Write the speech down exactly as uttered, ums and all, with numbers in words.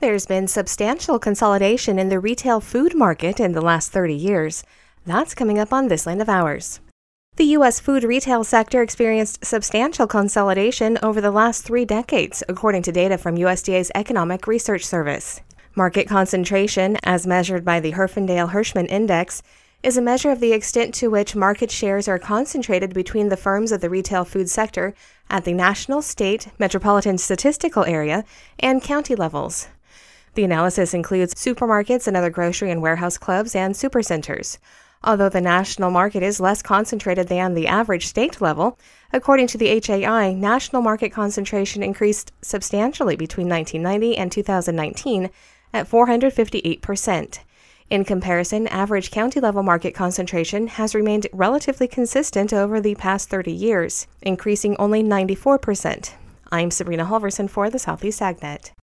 there's been substantial consolidation in the retail food market in the last thirty years. That's coming up on This Land of Ours. The U S food retail sector experienced substantial consolidation over the last three decades, according to data from U S D A's Economic Research Service. Market concentration, as measured by the Herfindahl-Hirschman Index, is a measure of the extent to which market shares are concentrated between the firms of the retail food sector at the national, state, metropolitan statistical area, and county levels. The analysis includes supermarkets and other grocery and warehouse clubs and supercenters. Although the national market is less concentrated than the average state level, according to the H A I, national market concentration increased substantially between nineteen ninety and two thousand nineteen at four hundred fifty-eight percent. In comparison, average county-level market concentration has remained relatively consistent over the past thirty years, increasing only ninety-four percent. I'm Sabrina Halverson for the Southeast AgNet.